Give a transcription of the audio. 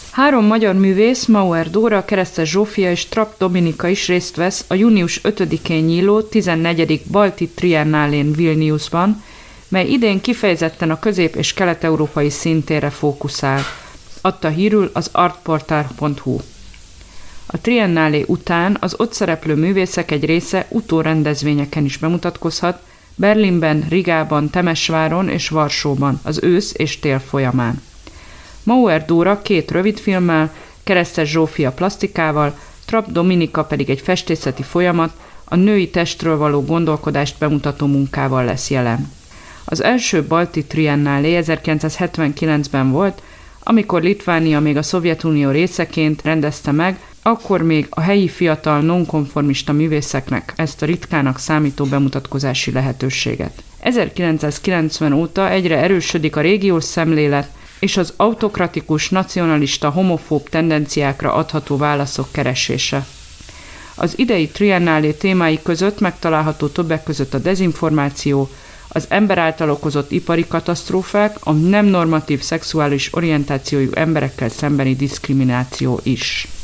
3 magyar művész, Mauer Dóra, Keresztes Zsófia és Trapp Dominika is részt vesz a június 5-én nyíló 14. Balti Triennálén Vilniusban, mely idén kifejezetten a közép- és kelet-európai színtérre fókuszál, adta hírül az artportal.hu. A Triennálé után az ott szereplő művészek egy része utórendezvényeken is bemutatkozhat, Berlinben, Rigában, Temesváron és Varsóban az ősz és tél folyamán. Mauer Dóra 2 rövidfilmmel, Keresztes Zsófia plasztikával, Trapp Dominika pedig egy festészeti folyamat, a női testről való gondolkodást bemutató munkával lesz jelen. Az első Balti Triennálé 1979-ben volt, amikor Litvánia még a Szovjetunió részeként rendezte meg, akkor még a helyi fiatal nonkonformista művészeknek ezt a ritkának számító bemutatkozási lehetőséget. 1990 óta egyre erősödik a régiós szemlélet, és az autokratikus, nacionalista, homofób tendenciákra adható válaszok keresése. Az idei Triennálé témái között megtalálható többek között a dezinformáció, az ember által okozott ipari katasztrófák, a nem normatív szexuális orientációjú emberekkel szembeni diszkrimináció is.